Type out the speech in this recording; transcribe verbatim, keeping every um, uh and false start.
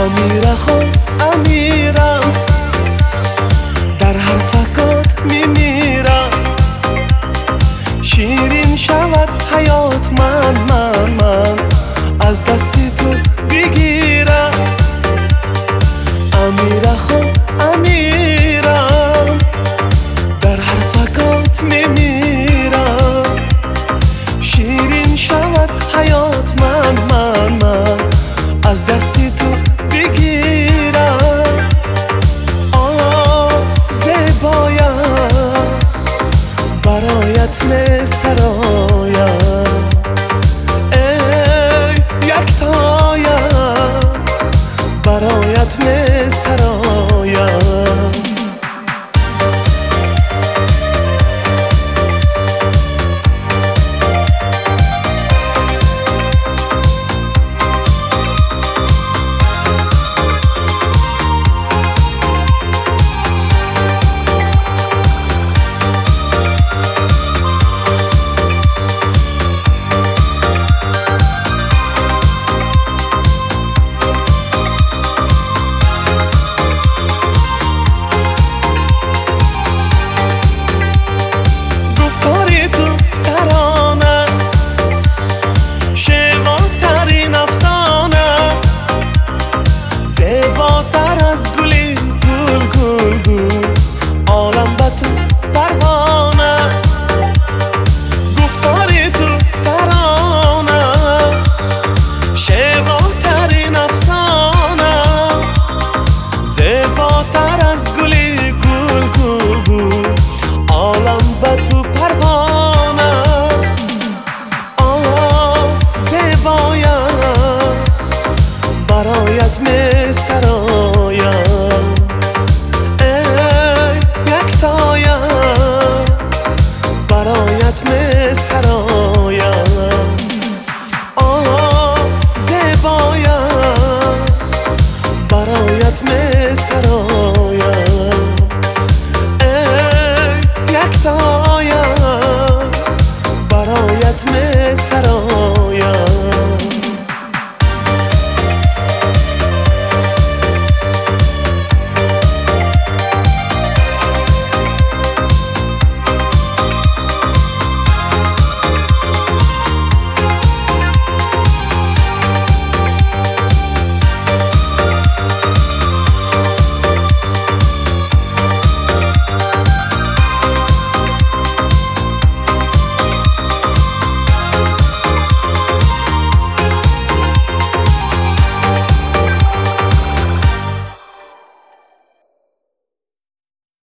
امیره خون امیرم، در حرفکات میمیرم. شیرین شود حیات من من من از دستی تو بگیرم. امیره خون امیرم، در حرفکات میمیرم. شیرین شود حیات من من من از دستی تو بگیرم. آه زیبایم، برایت می سرایم. ای یکتایم، برایت می سرایم. برایت می سرایم.